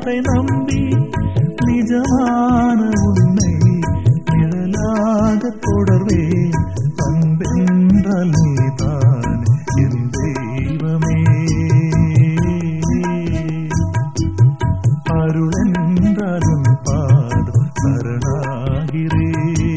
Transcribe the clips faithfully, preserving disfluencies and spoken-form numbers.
வார்த்தை நம்பி நிஜமான உன்னை நிழலாக தொடர்வேன். அன்பென்றால் நீதான் என் தெய்வமே, அருளென்றாலும் பாதம் சரணாகிறேன்.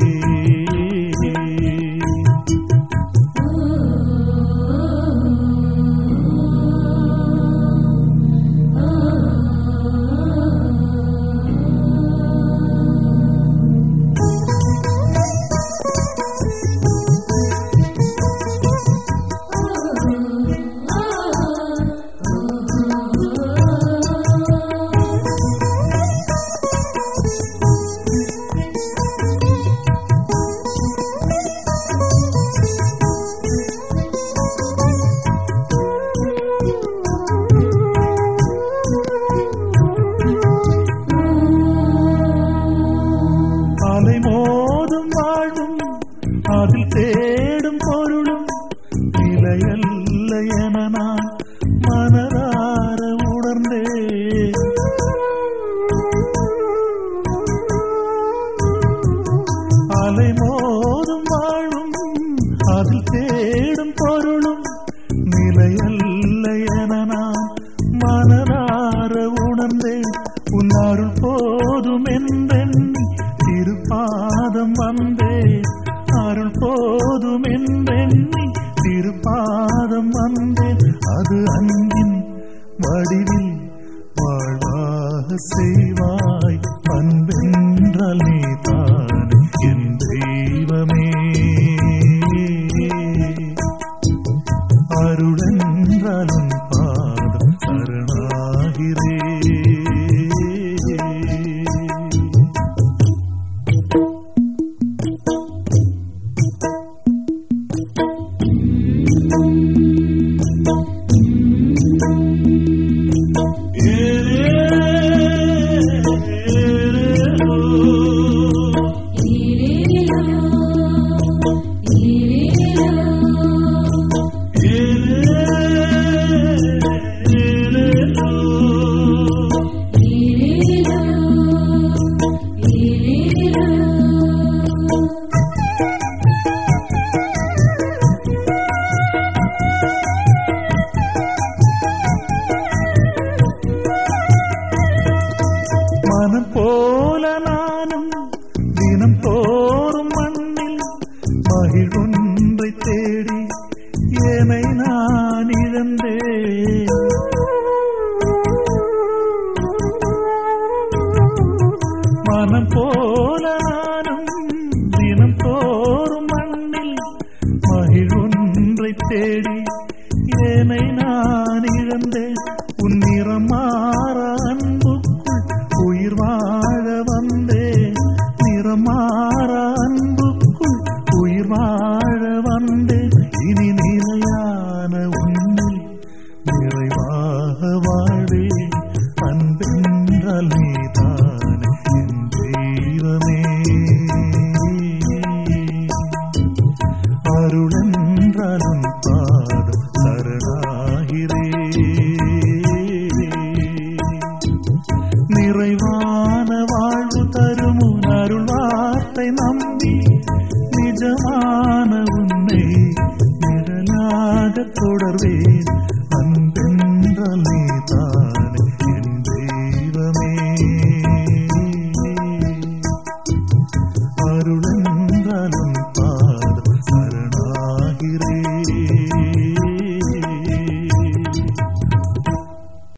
மோதும் வாழ்வும் அதில் தேடும் பொருளும் நிலையல்ல என நான் மனதார உணர்ந்தே. அலை மோதும் வாழ்வும் அதில் தேடும் பொருளும் நிலையல்ல என நான் மனதார உணர்ந்தே. உன் அருள் போதும் என்றெண்ணி திருப்பாதம் வந்தே, அருள் போதும் என்றெண்ணி திருப்பாதம் வந்தேன். அது அன்பின் வடிவில் வாழ்வாக செய்வாய். அன்பென்றால் நீதான் என் தெய்வமே, அருளென்றாலும் பாதம் சரணாகிறேன். மனம் போல நானும் தினம் தோறும் மண்ணில் மகிழ்வொன்றை தேடி ஏனை நான் இழந்தேன். மனம் போல நானும் தினம் தோறும் மண்ணில் மகிழ்வொன்றை தேடி ஏனை நான் இழந்தேன். உன் நிறமாற அன்புக்குள் உயிர் வாழ வந்தேன், நிறமாற அன்புக்குள் உயிர் வாழ வந்தேன். இனி நிலையான உன்னில் நிறைவாக வாழ்வேன். அன்பென்றால் நீதான் என் தெய்வமே, அருளென்றாலும் பாதம் சரணாகிறேன். நிறைவான வாழ்வு தரும் உன் அருள் வார்த்தை நம்பி நிஜமான உன்னை நிழலாக தொடர்வேன். அன்பென்றால் நீதான் என் தெய்வமே, அருளென்றாலும் பாதம் சரணாகிறேன்.